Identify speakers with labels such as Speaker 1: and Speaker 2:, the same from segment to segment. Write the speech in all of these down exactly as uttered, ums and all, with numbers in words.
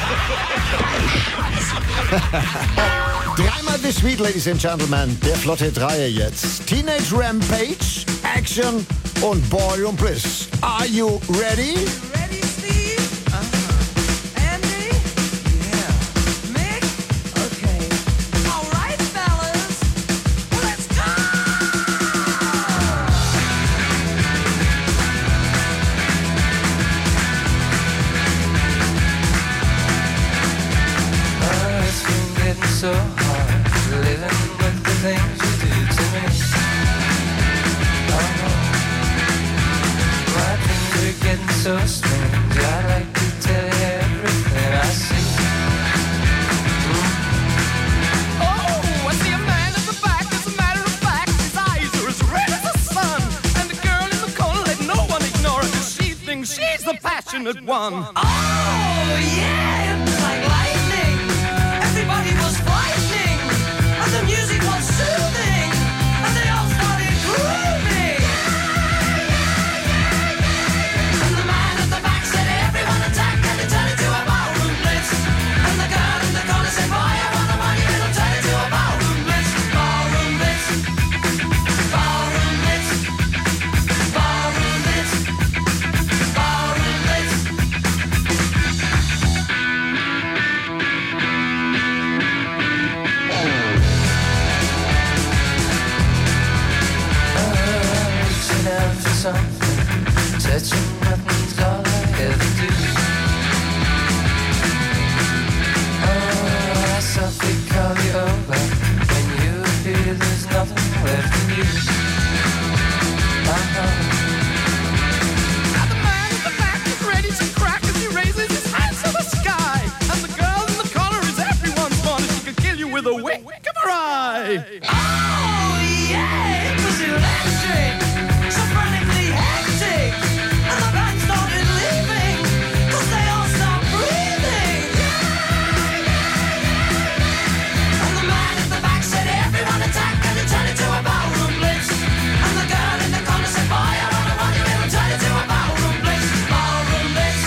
Speaker 1: Dreimal the Sweet, Ladies and Gentlemen, der flotte Dreier jetzt. Teenage Rampage, Action und Ballroom Bliss. Are you ready?
Speaker 2: Ready, Steve? Uh-huh. Andy? Yeah. Mick? Okay. All right, fellas. Let's go!
Speaker 3: Oh, it's been getting so hard, living with the things you do to me. Oh, my things are getting so strange. I like to tell you everything I see.
Speaker 2: Oh, I see a man at the back. As a matter of fact, his eyes are as red as the sun. And the girl in the corner, let no one ignore her, 'cause she thinks she's the passionate one. Oh, yeah, it was like lightning. Everybody was frightening. And the music was soothing. And they all started grooving. And the man at the back said, everyone attack, and it turned into a ballroom blitz. And the girl in the corner said, boy, I want the money, it'll turn into a ballroom blitz. Ballroom blitz. Ballroom blitz. Ballroom blitz. Ballroom blitz.
Speaker 3: Oh, reaching out for something, touching nothing's all I ever do. Oh, I softly call you over when you feel there's nothing left in you. Uh-huh.
Speaker 2: Now the man at the back is ready to crack as he raises his hands to the sky. And the girl in the corner is everyone's wanted. She could kill you with a wink of her eye. Oh, yeah, it was electric. So frantically hectic. And the band started leaving. 'Cause they all stopped breathing. And the man at the back said, everyone attack, and it turned into a ballroom blitz. And the girl in the corner said, boy, I don't know what you will turn into a ballroom blitz. Ballroom blitz.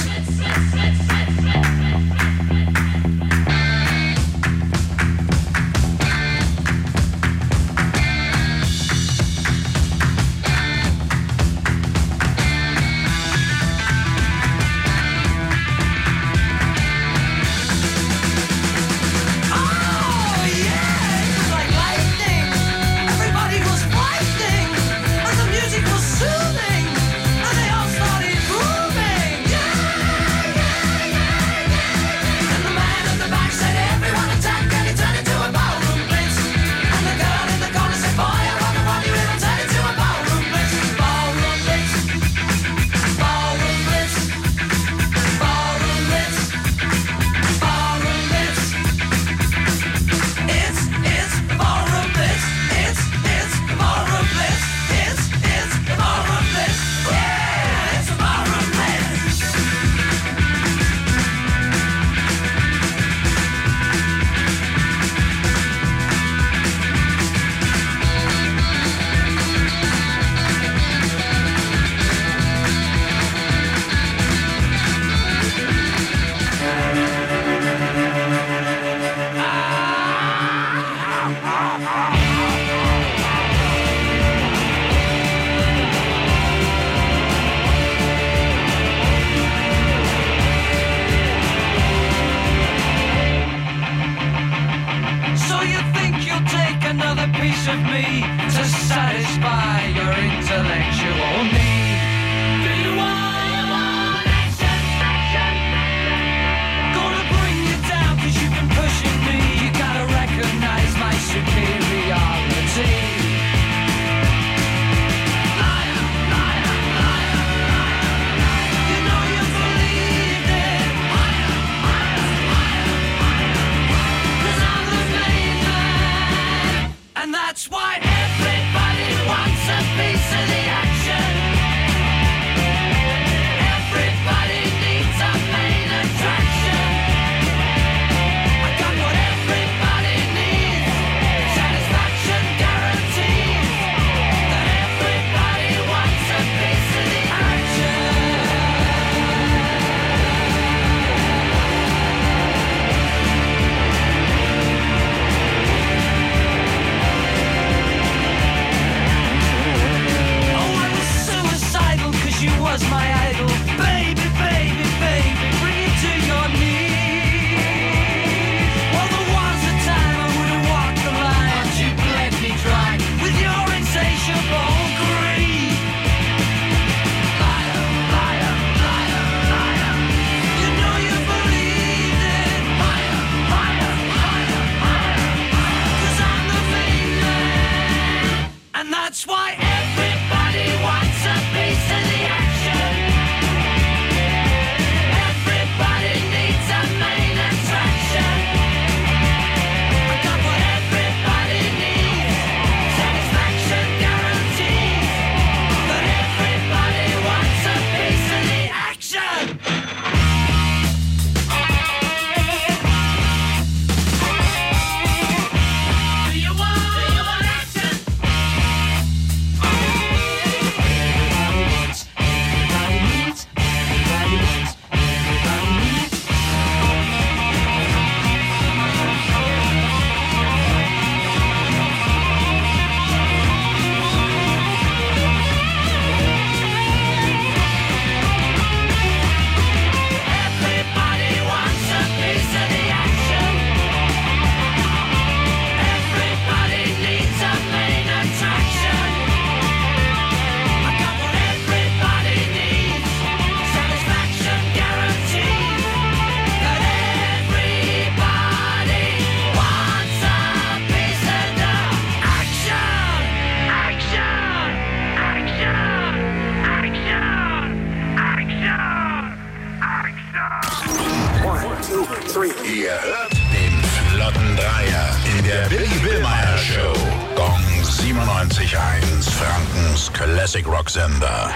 Speaker 4: Ihr hört den flotten Dreier in der Billy Billmeyer Show. Gong siebenundneunzig Komma eins, Frankens Classic Rock Sender.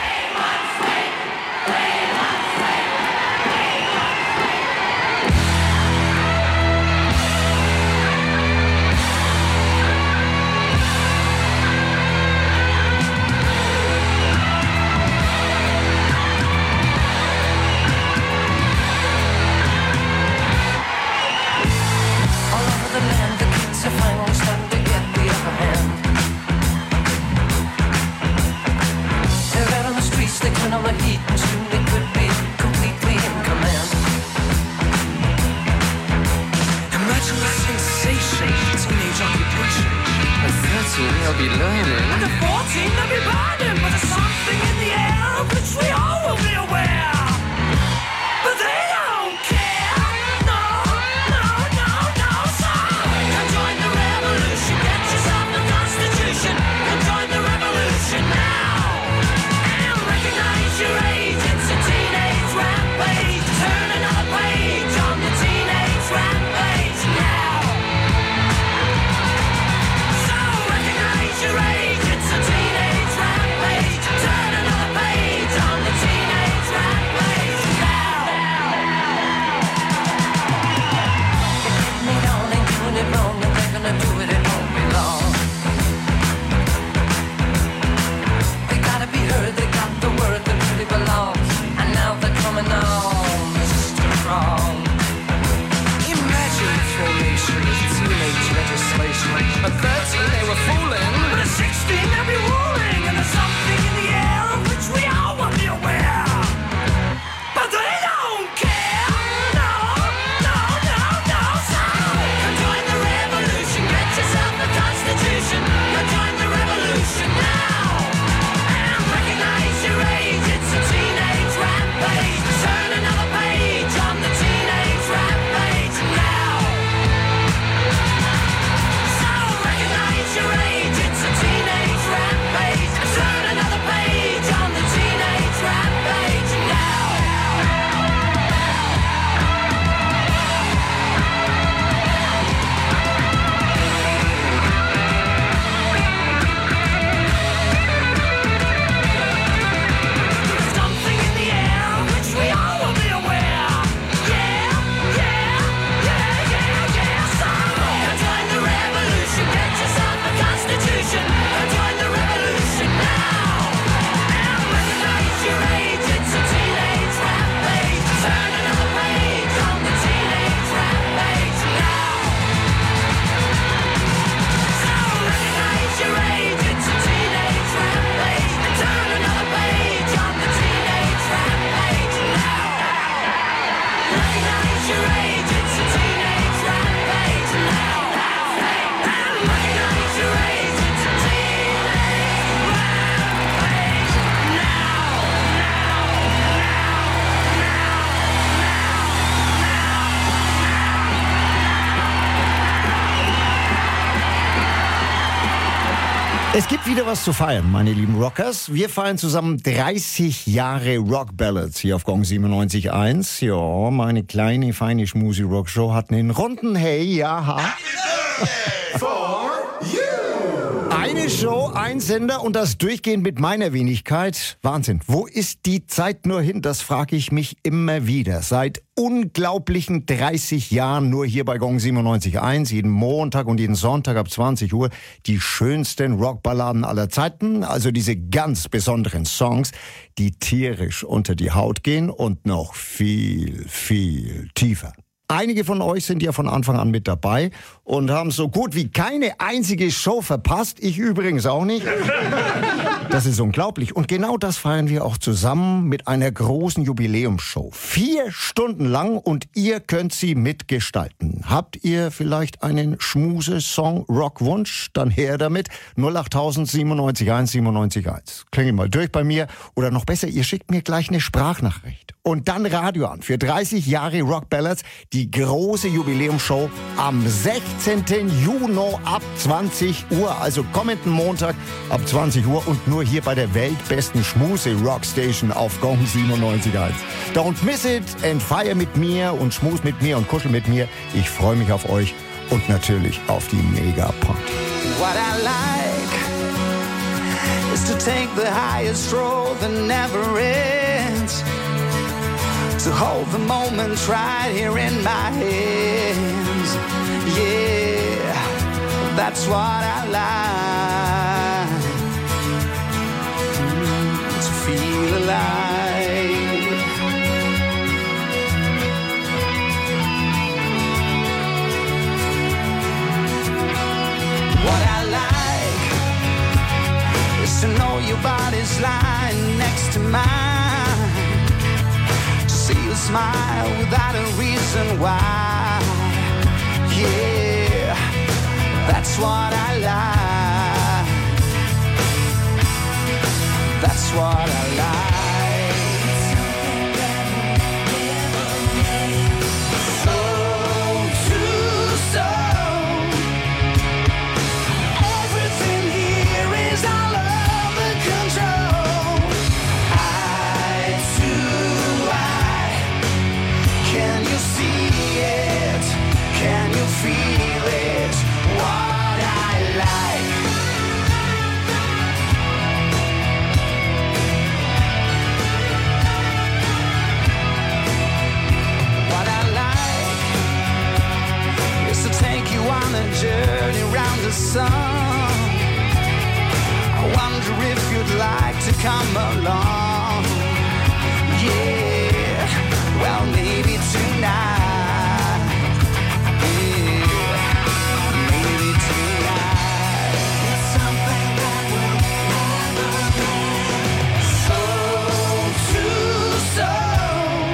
Speaker 5: They'll be learning.
Speaker 2: At the fourteen, they'll be burning. But there's something in the air which we all will be aware. But they don't care. No, no, no, no, sir. Come join the revolution. Get yourself a constitution. Come join the revolution now. And recognize your age. It's a teenage rampage. Turn another page on the teenage rampage now. Your age, it's a teenage rampage. Turn another page on the teenage rampage now. They don't ain't doing it wrong, and they're gonna do it, it won't be long. They gotta be heard, they got the word that really belongs. And now they're coming on, Mister Wrong.
Speaker 5: Imagine the formation of teenage legislation. At thirteen, they were fooling.
Speaker 2: At sixteen, they'll be ruling, and there's something in the air of which we all will be aware. But they don't care. No, no, no, no, so come join the revolution. Get yourself a constitution. Come join the revolution now. And recognize your age. It's a teenage rampage. Turn another page on the teenage rampage now. So recognize your age. It's a teenage rampage. Turn another page on the teenage rampage now. There's something in the air which we all will be aware. Yeah, yeah, yeah, yeah, yeah. So come join the revolution. Get yourself a constitution. Come join the revolution now. And recognize your age. It's a teenage rampage. Turn another page on the teenage rampage now. So recognize your age. It's a teenage rampage. Turn another page on the teenage rampage now. Recognize your age. It's a teenage rampage now. And recognize your age. It's a teenage rampage
Speaker 1: Es gibt wieder was zu feiern, meine lieben Rockers. Wir feiern zusammen dreißig Jahre Rock Ballads hier auf Gong siebenundneunzig Komma eins. Ja, meine kleine, feine Schmusi-Rock-Show hat einen runden Hey, ja, ha. Eine Show, ein Sender und das durchgehend mit meiner Wenigkeit. Wahnsinn. Wo ist die Zeit nur hin? Das frage ich mich immer wieder. Seit unglaublichen dreißig Jahren nur hier bei Gong siebenundneunzig Komma eins. Jeden Montag und jeden Sonntag ab zwanzig Uhr die schönsten Rockballaden aller Zeiten. Also diese ganz besonderen Songs, die tierisch unter die Haut gehen und noch viel, viel tiefer. Einige von euch sind ja von Anfang an mit dabei und haben so gut wie keine einzige Show verpasst. Ich übrigens auch nicht. Das ist unglaublich. Und genau das feiern wir auch zusammen mit einer großen Jubiläumsshow. Vier Stunden lang und ihr könnt sie mitgestalten. Habt ihr vielleicht einen Schmuse-Song-Rock-Wunsch? Dann her damit. null acht siebenundneunzig eins siebenundneunzig eins. Klingelt mal durch bei mir. Oder noch besser, ihr schickt mir gleich eine Sprachnachricht. Und dann Radio an für dreißig Jahre Rock Ballads, die die große Jubiläumsshow am sechzehnten Juni ab zwanzig Uhr, also kommenden Montag ab zwanzig Uhr und nur hier bei der weltbesten Schmuse-Rockstation auf Gong siebenundneunzig Komma eins. Don't miss it and feier mit mir und schmus mit mir und kuschel mit mir. Ich freue mich auf euch und natürlich auf die Mega-Party.
Speaker 5: What I like is to take the highest road that never ends, to hold the moment right here in my hands. Yeah, that's what I like, mm, to feel alive. What I like is to know your body's lying next to mine, to see you smile without a reason why. Yeah, that's what I like. That's what I like. Soul to soul, everything here is all under control. Eye to eye, can you see it? Can you feel it? What I like. What I like is to take you on a journey round the sun. I wonder if you'd like to come along. Yeah, well maybe tonight. Yeah, maybe tonight. It's something that will never end. Soul to soul,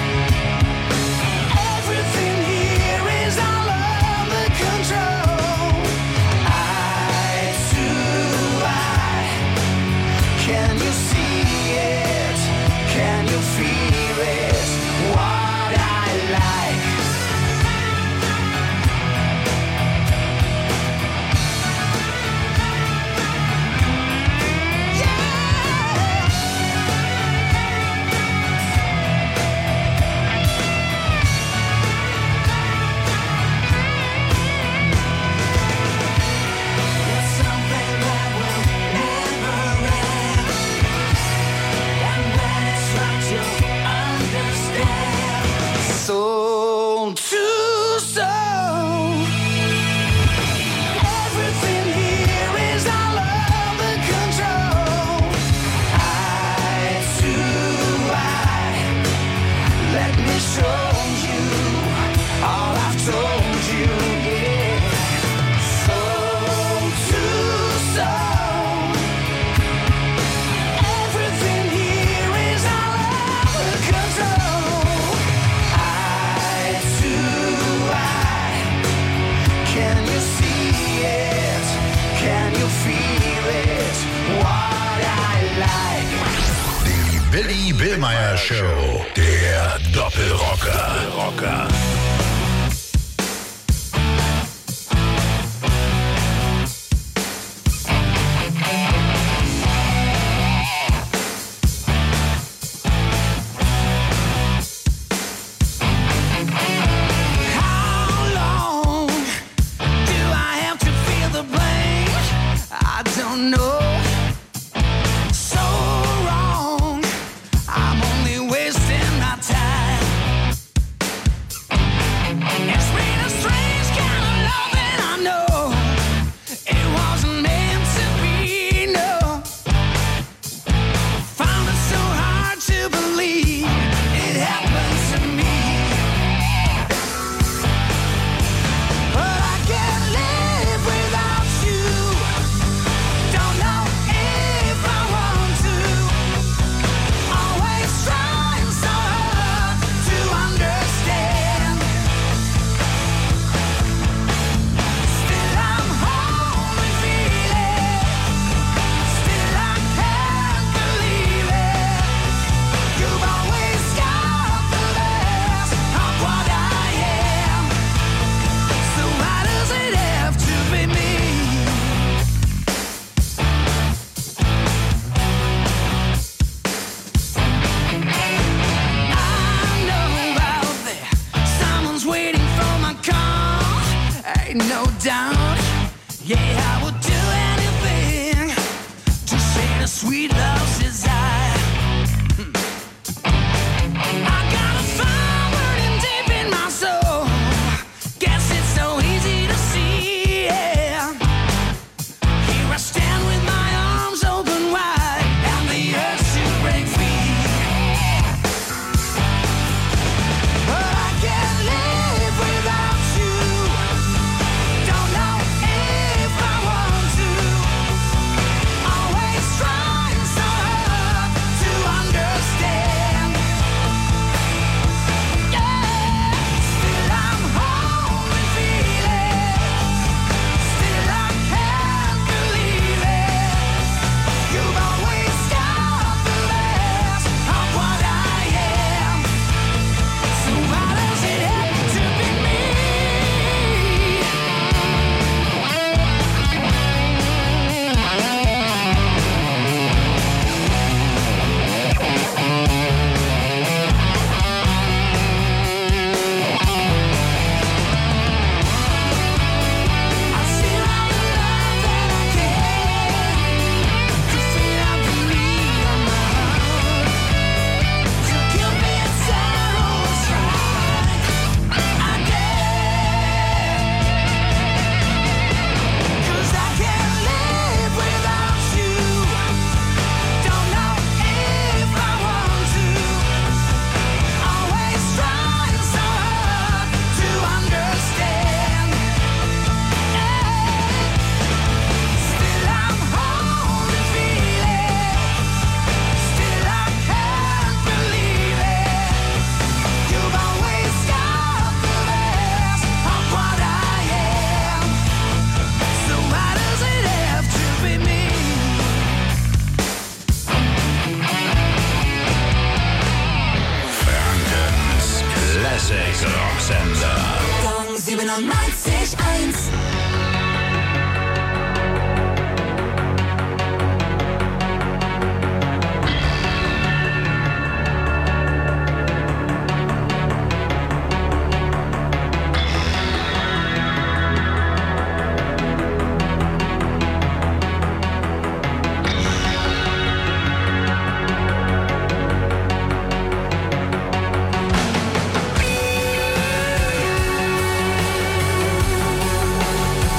Speaker 5: everything here is all under control. Eye to eye, can you see it? Can you feel it? What I like. It's something that will never end, and when it's right you'll understand. Soul to soul, everything here is all under control. Eye to eye, let me show you all I've told you. Yeah, soul to soul, everything here is all under control. Eye to eye, can you see it? Can you feel it? What I like.
Speaker 4: Die Billy Billmeyer Show, der Doppelrocker. Rocker.
Speaker 5: How long do I have to feel the blame? I don't know. So wrong, I'm only wasting my time. ain't no doubt. Yeah, I would do anything to share the sweet love's desire. I got a fire burning deep in my soul. Guess it's so easy to see. Yeah. Here I stand with my arms open wide and the urge to break free. But I can't live without you. Don't know if I want to. Always trying so hard to understand. Yeah. Still I'm holding feeling. Still I can't believe it. You've always got the best of what I am. So why does it have to be me? I still have the love that I can. To feel I believe on my heart. To kill me inside always right. I dare. 'Cause I can't live without you. Don't know if I want to. Always trying so hard to understand. Still I'm holding feeling. Still I can't believe it. You've always got the best of what I am. So why does it have to be me?
Speaker 4: Frankens Classic Rocksender.
Speaker 6: Gong siebenundneunzig Komma eins.
Speaker 5: I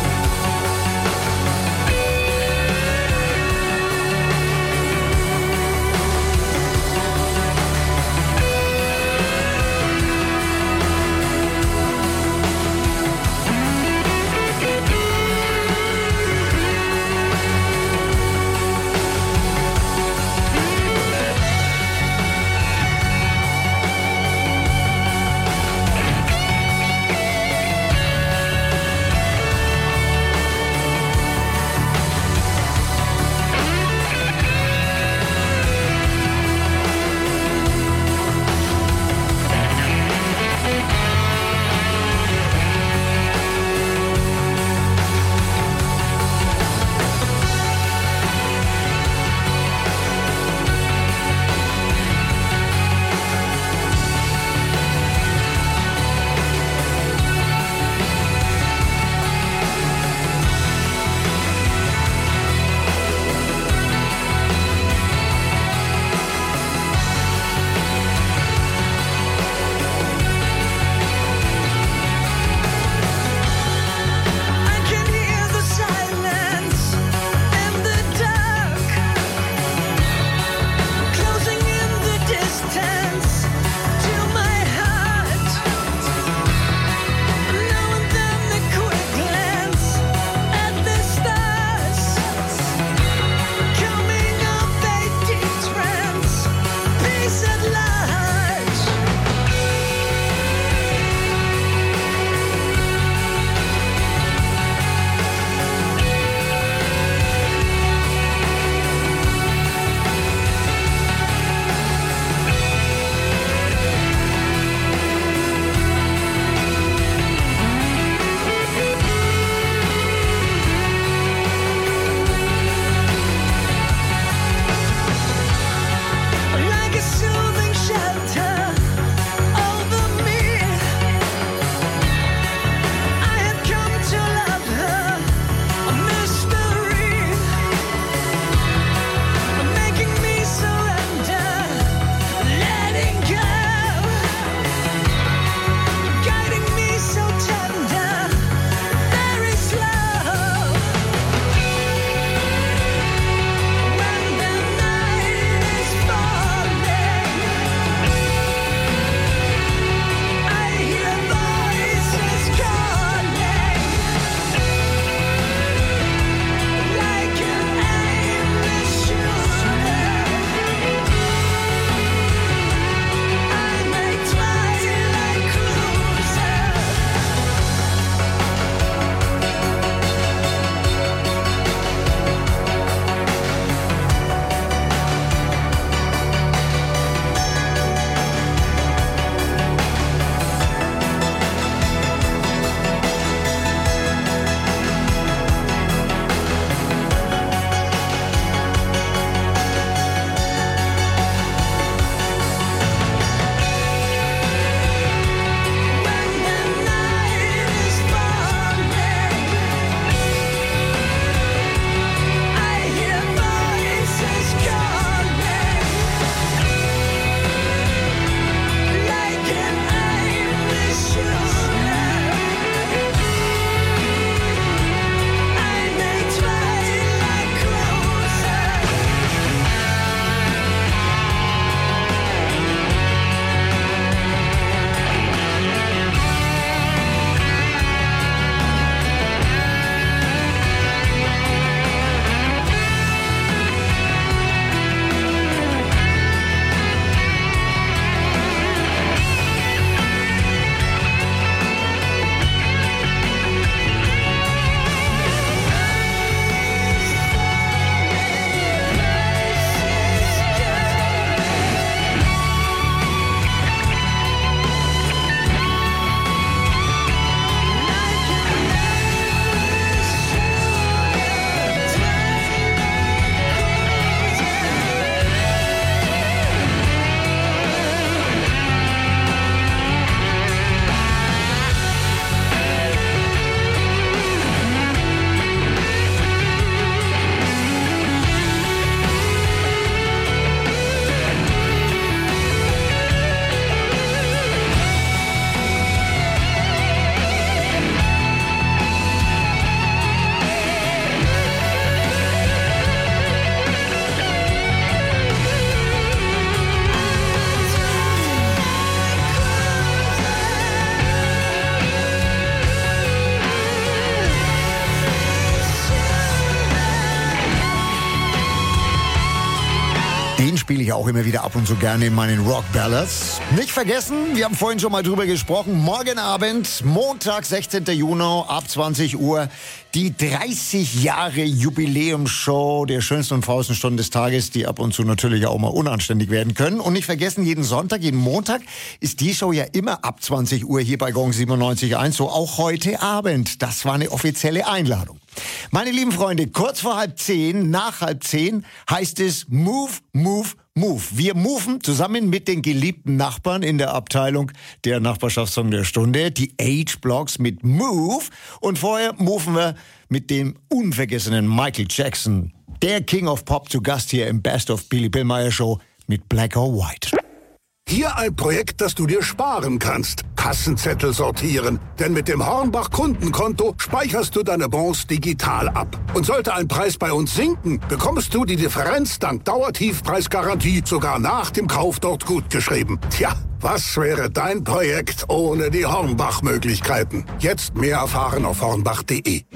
Speaker 1: spiele ich auch immer wieder ab und zu gerne in meinen Rock Ballads. Nicht vergessen, wir haben vorhin schon mal drüber gesprochen, morgen Abend, Montag, sechzehnten Juni ab zwanzig Uhr, die dreißig Jahre Jubiläumsshow der schönsten und faulsten Stunden des Tages, die ab und zu natürlich auch mal unanständig werden können. Und nicht vergessen, jeden Sonntag, jeden Montag ist die Show ja immer ab zwanzig Uhr hier bei Gong siebenundneunzig Komma eins, so auch heute Abend. Das war eine offizielle Einladung. Meine lieben Freunde, kurz vor halb zehn, nach halb zehn heißt es Move, Move, Move. Wir moven zusammen mit den geliebten Nachbarn in der Abteilung der Nachbarschaftssong der Stunde, die H-Blocks mit Move. Und vorher moven wir mit dem unvergessenen Michael Jackson, der King of Pop, zu Gast hier im Best of Billy Billmeyer Show mit Black or White.
Speaker 7: Hier ein Projekt, das du dir sparen kannst. Kassenzettel sortieren. Denn mit dem Hornbach Kundenkonto speicherst du deine Bons digital ab. Und sollte ein Preis bei uns sinken, bekommst du die Differenz dank Dauertiefpreisgarantie sogar nach dem Kauf dort gutgeschrieben. Tja, was wäre dein Projekt ohne die Hornbach-Möglichkeiten? Jetzt mehr erfahren auf hornbach punkt de.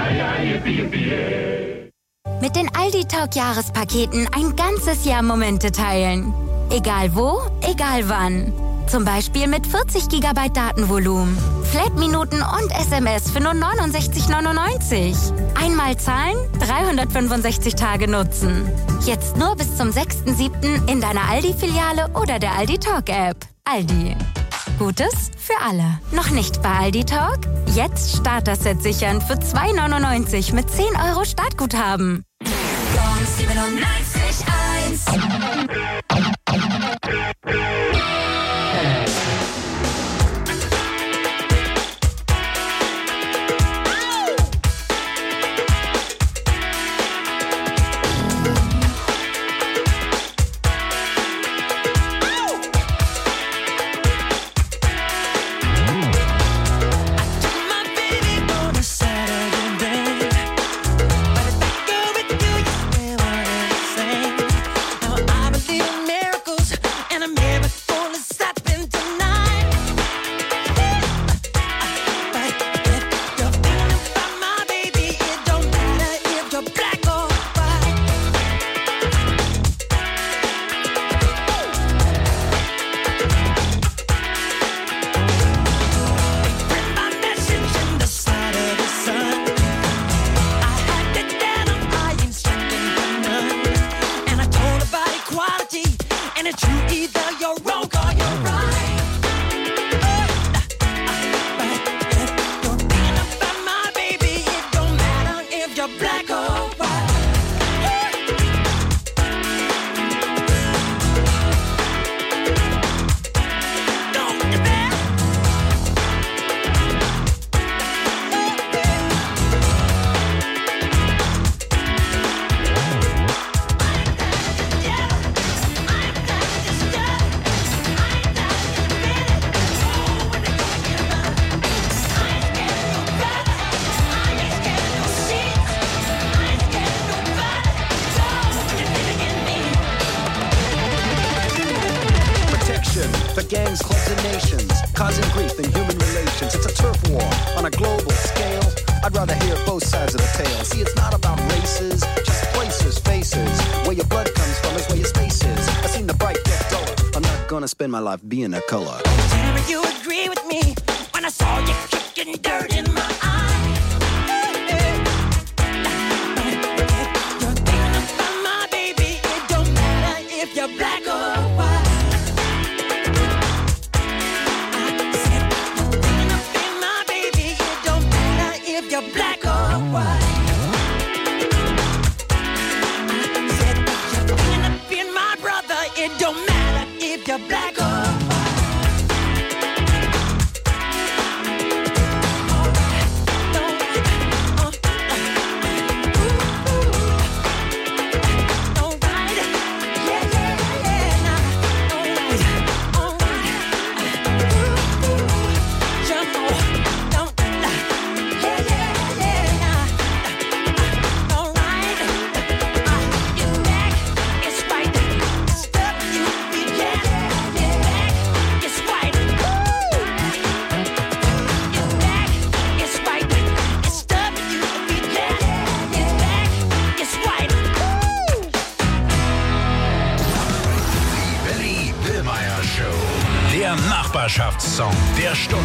Speaker 8: Mit den Aldi Talk Jahrespaketen ein ganzes Jahr Momente teilen. Egal wo, egal wann. Zum Beispiel mit vierzig Gigabyte Datenvolumen, Flat-Minuten und S M S für nur neunundsechzig neunundneunzig. Einmal zahlen, dreihundertfünfundsechzig Tage nutzen. Jetzt nur bis zum sechsten siebten in deiner Aldi-Filiale oder der Aldi Talk-App. Aldi. Gutes für alle. Noch nicht bei Aldi Talk? Jetzt Starter-Set sichern für zwei neunundneunzig mit zehn Euro Startguthaben.
Speaker 6: Gong siebenundneunzig Komma eins.
Speaker 9: Spend my life being a color.
Speaker 2: Tell me you agree with me when I saw you kicking dirt in my eye. You're thinking about my baby. It don't matter if you're black or white. I said you're thinking about my baby. It don't matter if you're black or white. I said you're thinking about my brother. It don't matter if you're black or white.
Speaker 4: Meisterschaftssong der Stunde.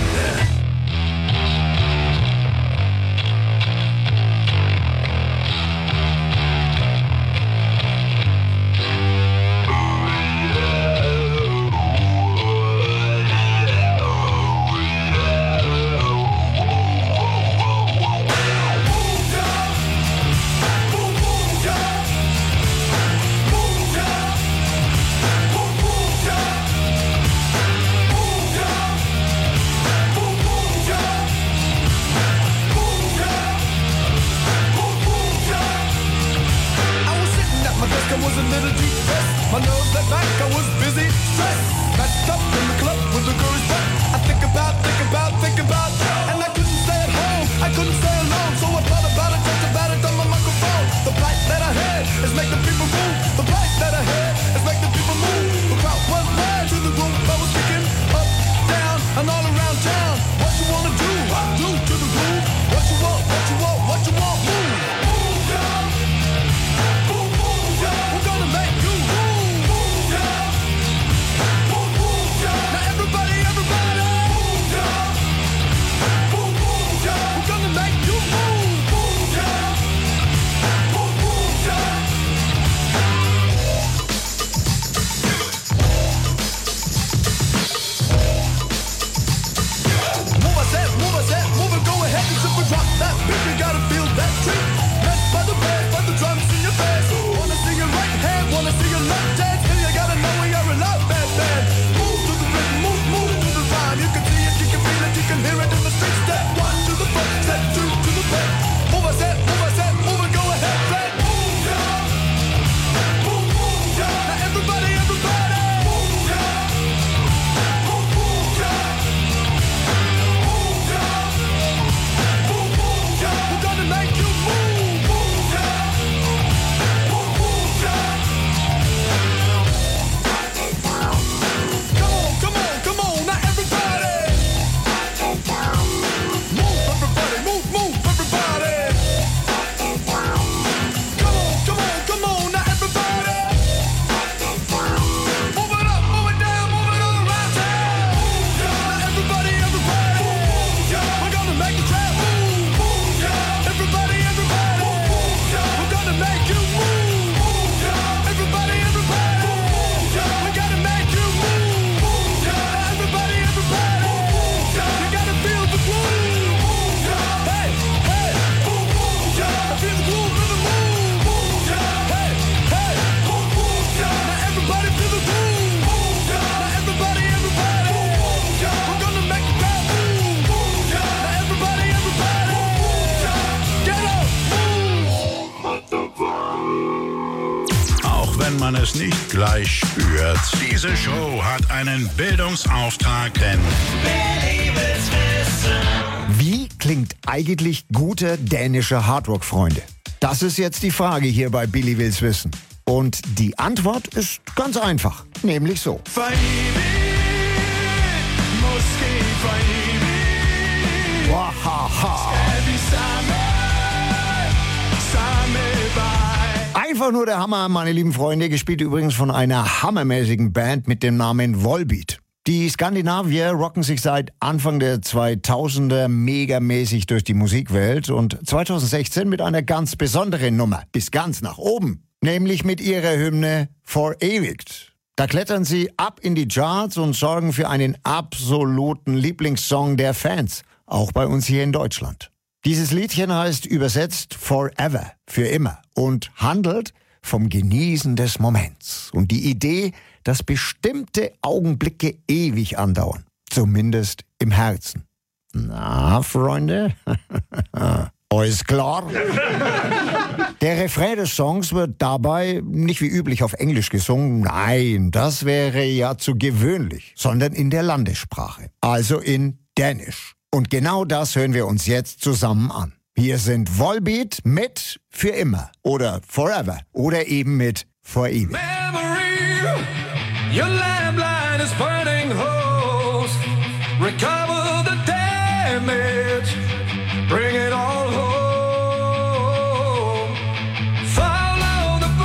Speaker 4: Man es nicht gleich spürt. Diese Show hat einen Bildungsauftrag, denn Billy will's wissen.
Speaker 1: Wie klingt eigentlich guter dänischer Hardrock, Freunde? Das ist jetzt die Frage hier bei Billy will's wissen. Und die Antwort ist ganz einfach, nämlich so. Wahaha. Einfach nur der Hammer, meine lieben Freunde, gespielt übrigens von einer hammermäßigen Band mit dem Namen Volbeat. Die Skandinavier rocken sich seit Anfang der zweitausender megamäßig durch die Musikwelt und zweitausendsechzehn mit einer ganz besonderen Nummer, bis ganz nach oben, nämlich mit ihrer Hymne Verewigt. Da klettern sie ab in die Charts und sorgen für einen absoluten Lieblingssong der Fans, auch bei uns hier in Deutschland. Dieses Liedchen heißt übersetzt Forever, für immer, und handelt vom Genießen des Moments und die Idee, dass bestimmte Augenblicke ewig andauern, zumindest im Herzen. Na, Freunde? Alles klar? Der Refrain des Songs wird dabei nicht wie üblich auf Englisch gesungen, nein, das wäre ja zu gewöhnlich, sondern in der Landessprache, also in Dänisch. Und genau das hören wir uns jetzt zusammen an. Hier sind Volbeat mit Für immer oder Forever oder eben mit For ewig.
Speaker 2: Memory, your landline is burning holes. Recover the damage, bring it all home. Follow the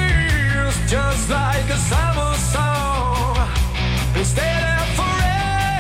Speaker 2: flames, just like a summer song. And stay there forever.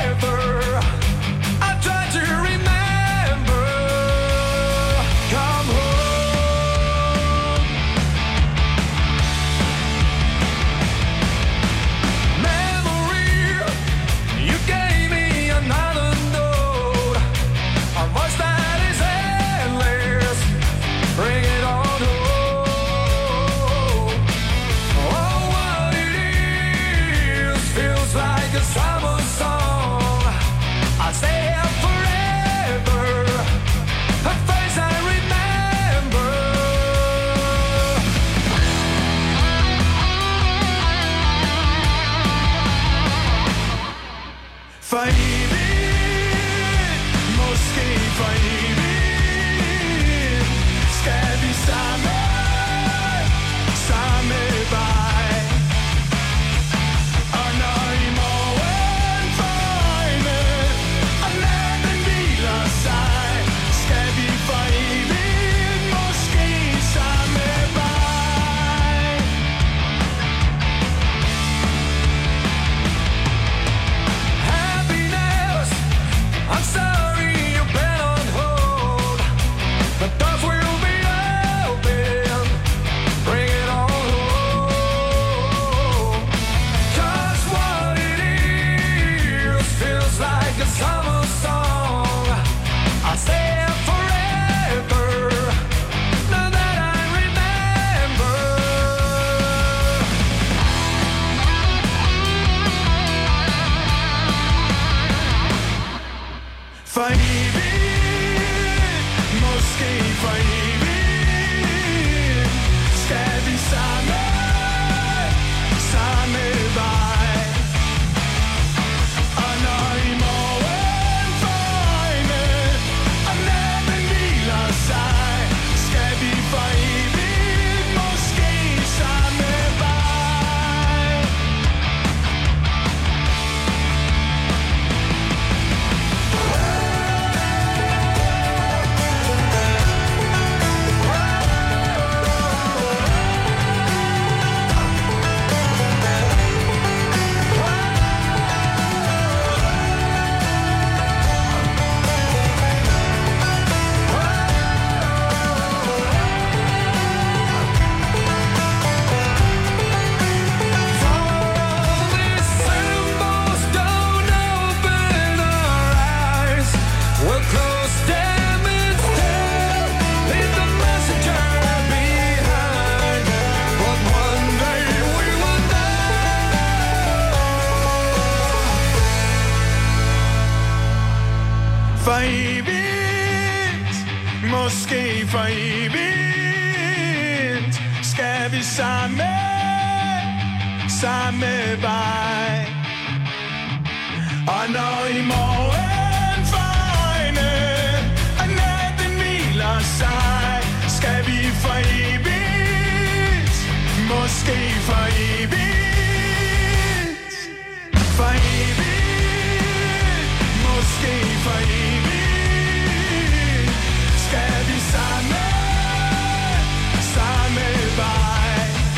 Speaker 2: evigt, måske for evigt, skal vi samme, samme vej. Og når i morgen får øjne, og natten hviler sig, skal vi for evigt, måske samme vej. For evigt, måske for evigt, skal vi samme, samme vej. Og når i morgen får øjne, og natten hviler sig, skal vi for evigt, måske for evigt, for evigt, måske for evigt. Skal vi samme, samme vej.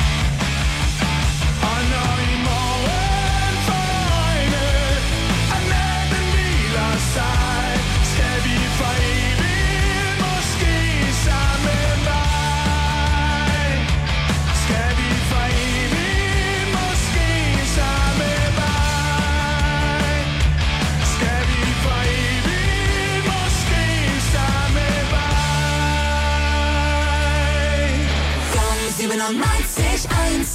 Speaker 2: Og når i morgen får øjne, og natten hviler sig, skal vi for evigt, måske samme vej. Skal vi for evigt, måske samme vej. Skal vi for evigt, måske samme vej.
Speaker 6: Gong siebenundneunzig eins.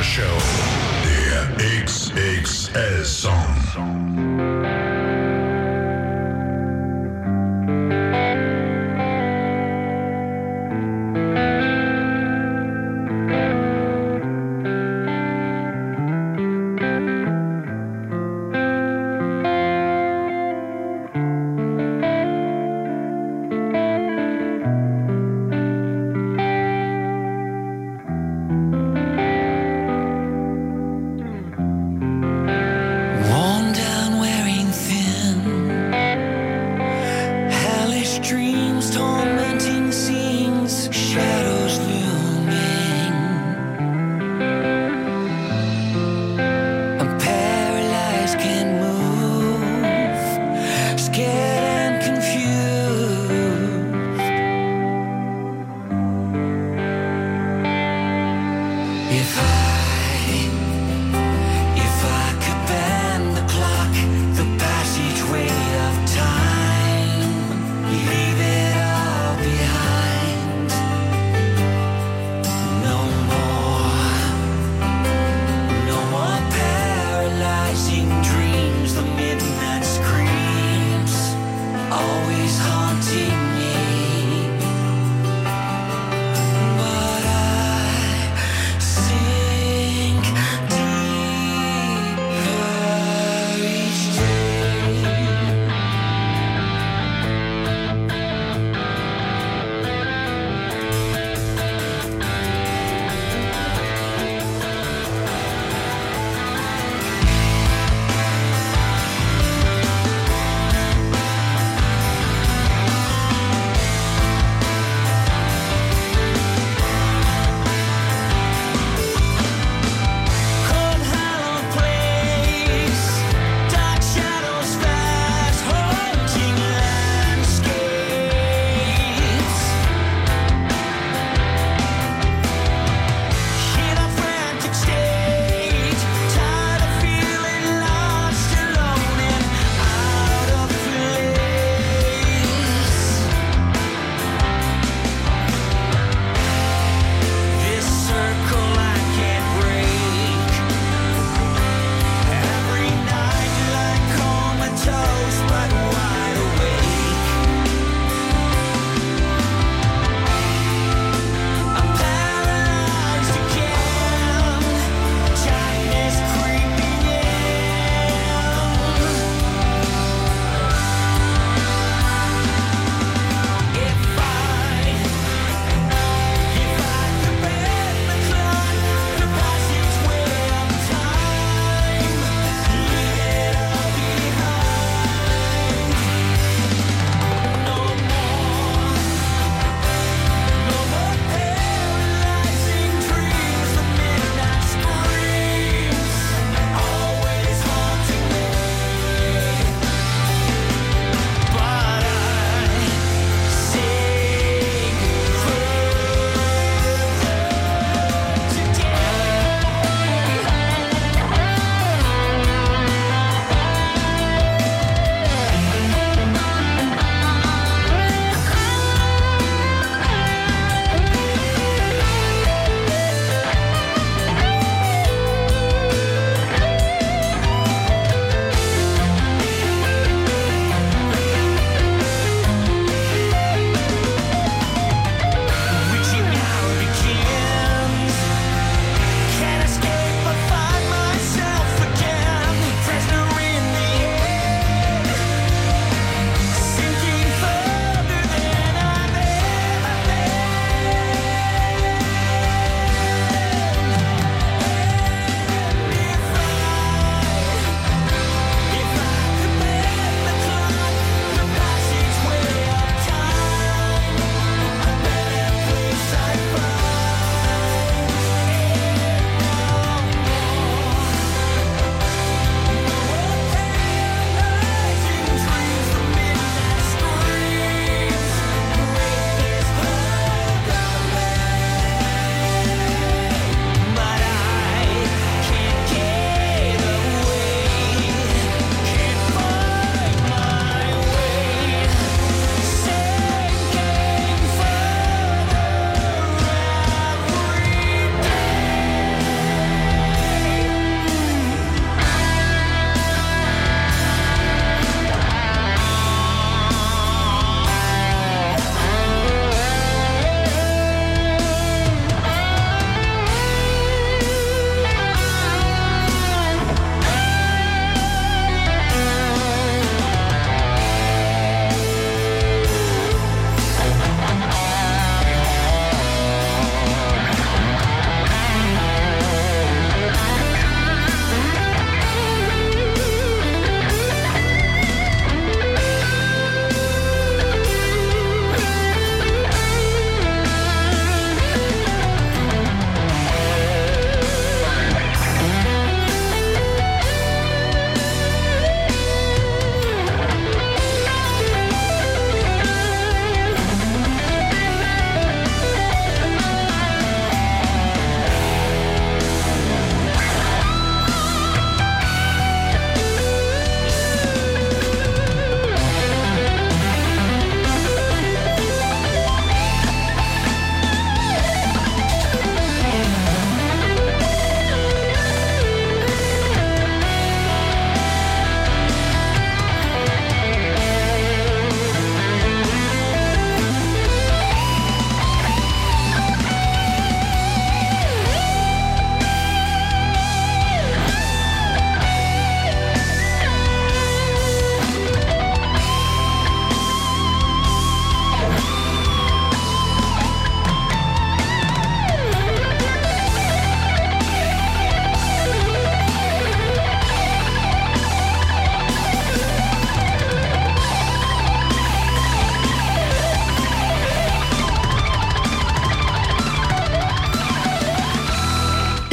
Speaker 4: Show. Der X X L-Song.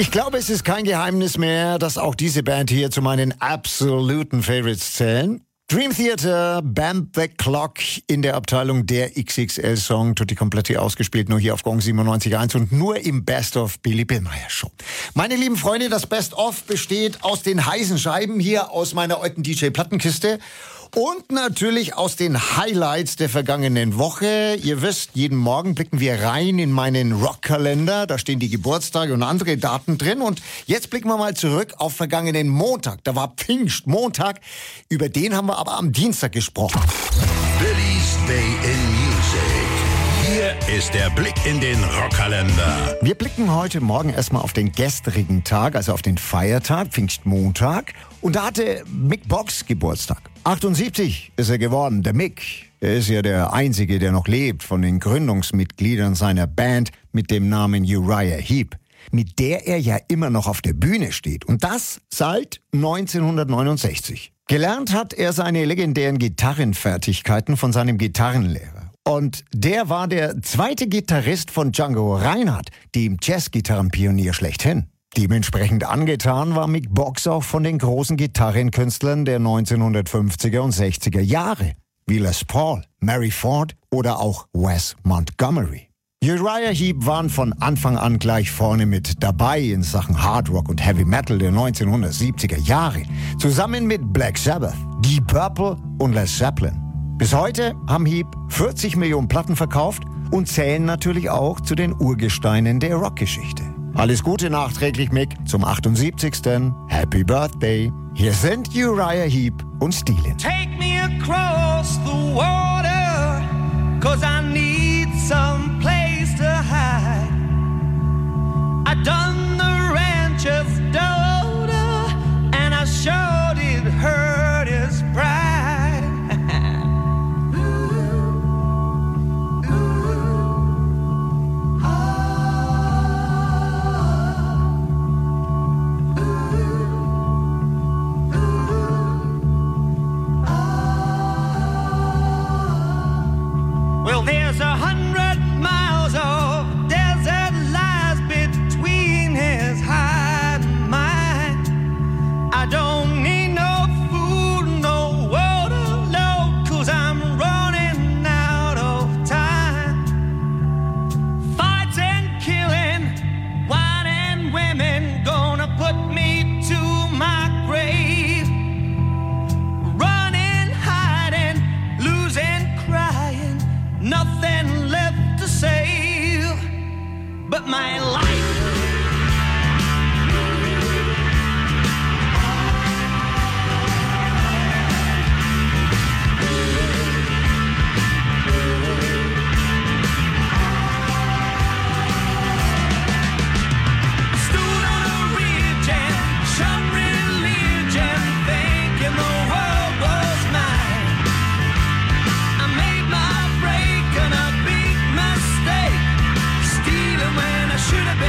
Speaker 1: Ich glaube, es ist kein Geheimnis mehr, dass auch diese Band hier zu meinen absoluten Favorites zählen. Dream Theater, Band the Clock in der Abteilung der X X L-Song, tutti completi ausgespielt, nur hier auf Gong siebenundneunzig Komma eins und nur im Best-of Billy Billmeyer Show. Meine lieben Freunde, das Best-of besteht aus den heißen Scheiben hier aus meiner alten D J-Plattenkiste und natürlich aus den Highlights der vergangenen Woche. Ihr wisst, jeden Morgen blicken wir rein in meinen Rockkalender. Da stehen die Geburtstage und andere Daten drin. Und jetzt blicken wir mal zurück auf vergangenen Montag. Da war Pfingstmontag. Über den haben wir aber am Dienstag gesprochen.
Speaker 4: Billy's Day in Music. Hier ist der Blick in den Rockkalender.
Speaker 1: Wir blicken heute Morgen erstmal auf den gestrigen Tag, also auf den Feiertag, Pfingstmontag. Und da hatte Mick Box Geburtstag. achtundsiebzig ist er geworden, der Mick. Er ist ja der Einzige, der noch lebt von den Gründungsmitgliedern seiner Band mit dem Namen Uriah Heep, mit der er ja immer noch auf der Bühne steht. Und das seit neunzehnhundertneunundsechzig. Gelernt hat er seine legendären Gitarrenfertigkeiten von seinem Gitarrenlehrer. Und der war der zweite Gitarrist von Django Reinhardt, dem Jazzgitarrenpionier schlechthin. Dementsprechend angetan war Mick Box auch von den großen Gitarrenkünstlern der neunzehnhundertfünfziger und sechziger Jahre, wie Les Paul, Mary Ford oder auch Wes Montgomery. Uriah Heep waren von Anfang an gleich vorne mit dabei in Sachen Hard Rock und Heavy Metal der neunzehnhundertsiebziger Jahre, zusammen mit Black Sabbath, Deep Purple und Led Zeppelin. Bis heute haben Heep vierzig Millionen Platten verkauft und zählen natürlich auch zu den Urgesteinen der Rockgeschichte. Alles Gute nachträglich, Mick, zum achtundsiebzigsten Happy Birthday. Hier sind Uriah Heep und Steelin.
Speaker 5: Take me across the water, 'cause I need some place to hide. I done the ranch of daughter, and I showed it hurt his pride. Well, there's a hundred miles of desert lies between his heart and mine. I don't need no food, no water, no, 'cause I'm running out of time. Fights and killing, wine and women, gonna put me to my grave. Running, hiding, losing, crying. Nothing left to save but my life. Stood on a ridge and shot religion, thinking the world was mine. I made my break and a big mistake, stealing when I should have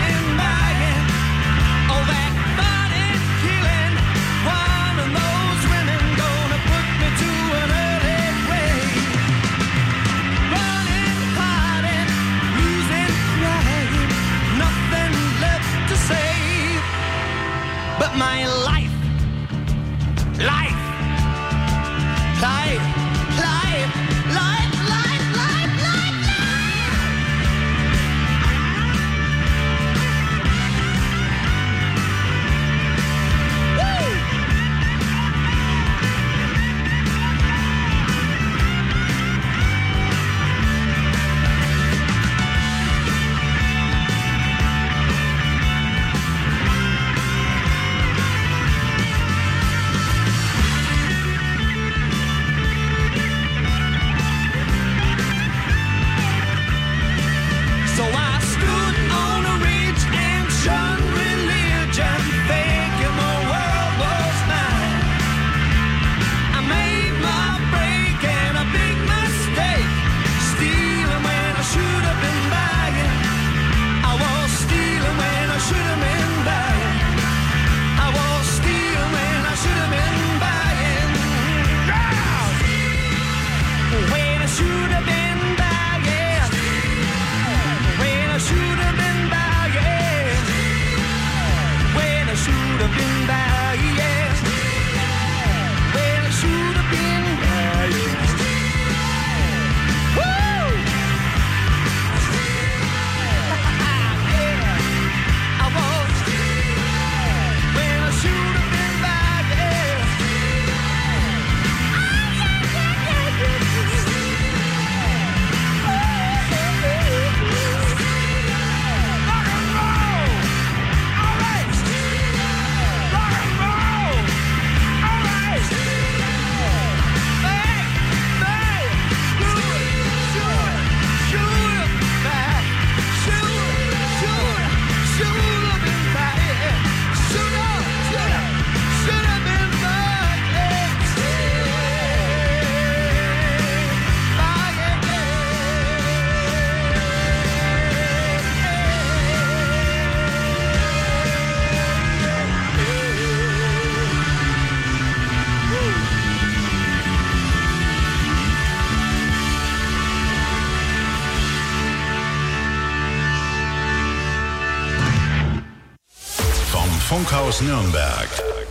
Speaker 4: Funkhaus Nürnberg.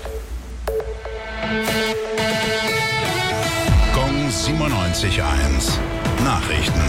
Speaker 4: Gong siebenundneunzig Komma eins. Nachrichten.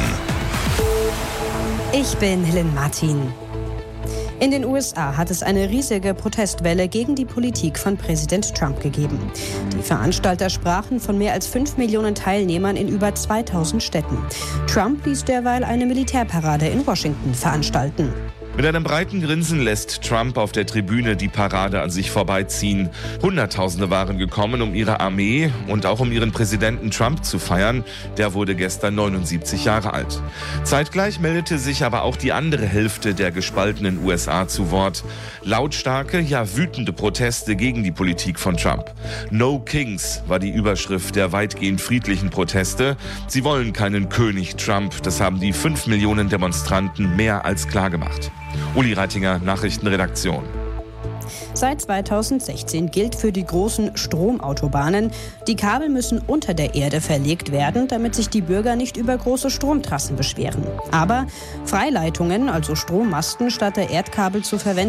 Speaker 10: Ich bin Helen Martin. In den U S A hat es eine riesige Protestwelle gegen die Politik von Präsident Trump gegeben. Die Veranstalter sprachen von mehr als fünf Millionen Teilnehmern in über zweitausend Städten. Trump ließ derweil eine Militärparade in Washington veranstalten.
Speaker 11: Mit einem breiten Grinsen lässt Trump auf der Tribüne die Parade an sich vorbeiziehen. Hunderttausende waren gekommen, um ihre Armee und auch um ihren Präsidenten Trump zu feiern. Der wurde gestern neunundsiebzig Jahre alt. Zeitgleich meldete sich aber auch die andere Hälfte der gespaltenen U S A zu Wort. Lautstarke, ja wütende Proteste gegen die Politik von Trump. No Kings war die Überschrift der weitgehend friedlichen Proteste. Sie wollen keinen König Trump. Das haben die fünf Millionen Demonstranten mehr als klar gemacht. Uli Reitinger, Nachrichtenredaktion.
Speaker 10: Seit zweitausendsechzehn gilt für die großen Stromautobahnen, die Kabel müssen unter der Erde verlegt werden, damit sich die Bürger nicht über große Stromtrassen beschweren. Aber Freileitungen, also Strommasten, statt der Erdkabel zu verwenden,